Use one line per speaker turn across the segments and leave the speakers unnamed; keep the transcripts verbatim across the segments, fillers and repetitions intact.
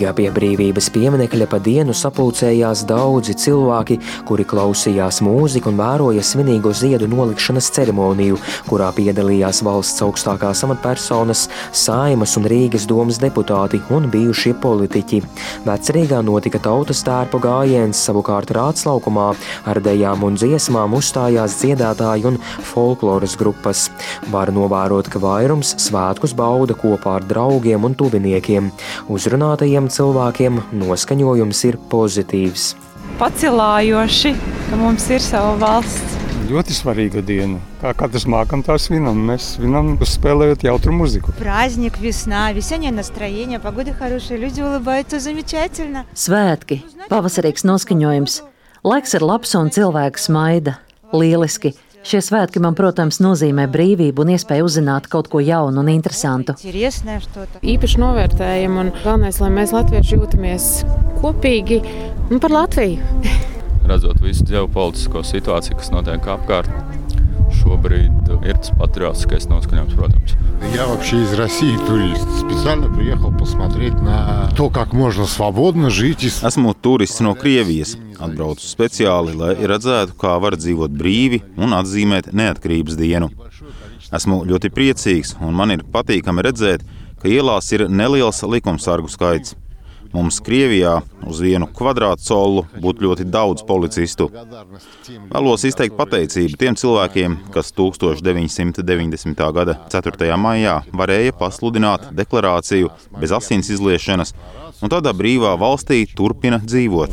Rīgā pie Brīvības pieminekļa pa dienu sapulcējās daudzi cilvēki, kuri klausījās mūziku un vēroja svinīgo ziedu nolikšanas ceremoniju, kurā piedalījās valsts augstākās amatpersonas, Saeimas un Rīgas domas deputāti un bijušie politiķi. Vecrīgā notika tautas tērpu gājiens, savukārt Rātslaukumā ar dejām un dziesmām uzstājās dziedātāji un folkloras grupas. Var novērot, ka vairums svētkus bauda kopā ar draugiem un tuviniekiem. Uzrunātajiem cilvēkiem noskaņojums ir pozitīvs.
Pacelājoši, ka mums ir sava valsts.
Ļoti svarīga diena. Kā katrs mākam, tā svinam. Mēs svinam, spēlējot jautru muziku.
Праздник, весна, весеннее настроение, погода хорошая, люди улыбаются замечательно.
Svētki, pavasarīgs noskaņojums. Laiks ir labs un cilvēks smaida. Lieliski. Šie svētki man, protams, nozīmē brīvību un iespēju uzzināt kaut ko jaunu un interesantu.
Īpaši novērtējam un galvenais, lai mēs latvieši jūtamies kopīgi un par Latviju.
Redzot visu ģeopolitisko situāciju, kas notiek apkārt, šobrīd ir tas patriotiskais noskaņojums, protams.
Я вообще из России турист. Специально приехал посмотреть на то, как можно свободно жить.
Esmu turists no Krievijas. Atbraucu speciāli, lai redzētu, kā var dzīvot brīvi un atzīmēt neatkarības dienu. Esmu ļoti priecīgs un man ir patīkami redzēt, ka ielās ir neliels likumsargu skaits. Mums Krievijā uz vienu kvadrātcolu būtu ļoti daudz policistu. Vēlos izteikt pateicību tiem cilvēkiem, kas tūkstoš deviņsimt deviņdesmitā gada ceturtajā maijā varēja pasludināt deklarāciju bez asins izliešanas un tādā brīvā valstī turpina dzīvot.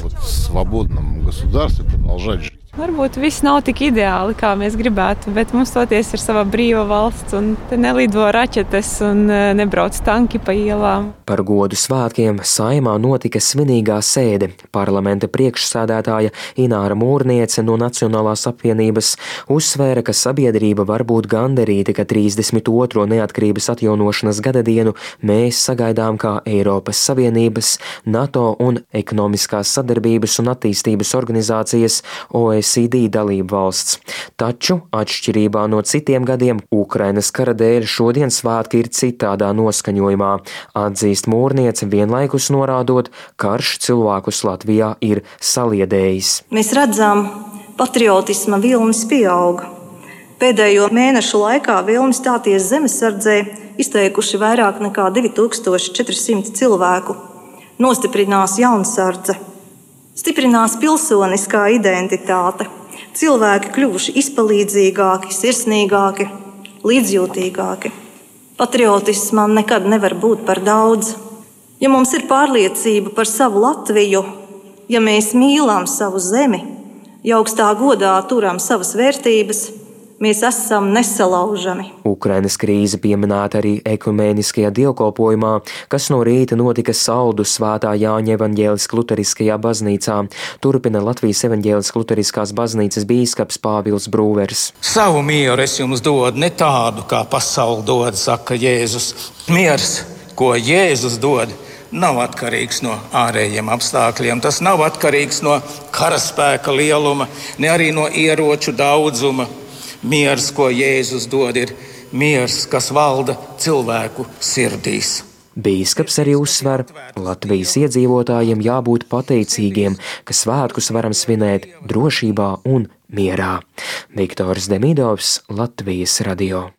Varbūt viss nav tik ideāli, kā mēs gribētu, bet mums toties ir sava brīva valsts un te nelido raķetes un nebrauc tanki pa ielām.
Par godu svētkiem Saeimā notika svinīgā sēde. Parlamenta priekšsēdētāja Ināra Mūrniece no Nacionālās apvienības uzsvēra, ka sabiedrība var būt gandarīta, ka trīsdesmit otro neatkarības atjaunošanas gadadienu mēs sagaidām kā Eiropas Savienības, NATO un Ekonomiskās sadarbības un attīstības organizācijas O E C D dalību valsts. Taču, atšķirībā no citiem gadiem, Ukrainas kara dēļ šodien svētki ir citādā noskaņojumā, atzīst Mūrniece, vienlaikus norādot, karš cilvēkus Latvijā ir saliedējis.
Mēs redzam, patriotisma vilnis pieauga. Pēdējo mēnešu laikā vilni stāties zemesardzē izteikuši vairāk nekā divi tūkstoši četri simti cilvēku. Nostiprinās jaunsardze. Stiprinās pilsoniskā identitāte. Cilvēki kļuvuši izpalīdzīgāki, sirsnīgāki, līdzjūtīgāki. Patriotismam nekad nevar būt par daudz. Ja mums ir pārliecība par savu Latviju, ja mēs mīlam savu zemi, ja augstā godā turam savas vērtības, mēs esam nesalaužami.
Ukrainas krīze pieminēta arī ekumēniskajā dievkalpojumā, kas no rīta notika Saldus Svētā Jāņa evaņģēliskā luteriskajā baznīcā. Turpina Latvijas evaņģēliskās luteriskās baznīcas bīskaps Pāvils Brūvers.
Savu mieru es jums dodu, ne tādu, kā pasaule dod, saka Jēzus. Miers, ko Jēzus dod, nav atkarīgs no ārējiem apstākļiem. Tas nav atkarīgs no karaspēka lieluma, ne arī no ieroču daudzuma. Miers, ko Jēzus dod, ir miers, kas valda cilvēku sirdīs.
Bīskaps arī uzsver, Latvijas iedzīvotājiem jābūt pateicīgiem, ka svētkus varam svinēt drošībā un mierā. Viktors Demidovs, Latvijas radio.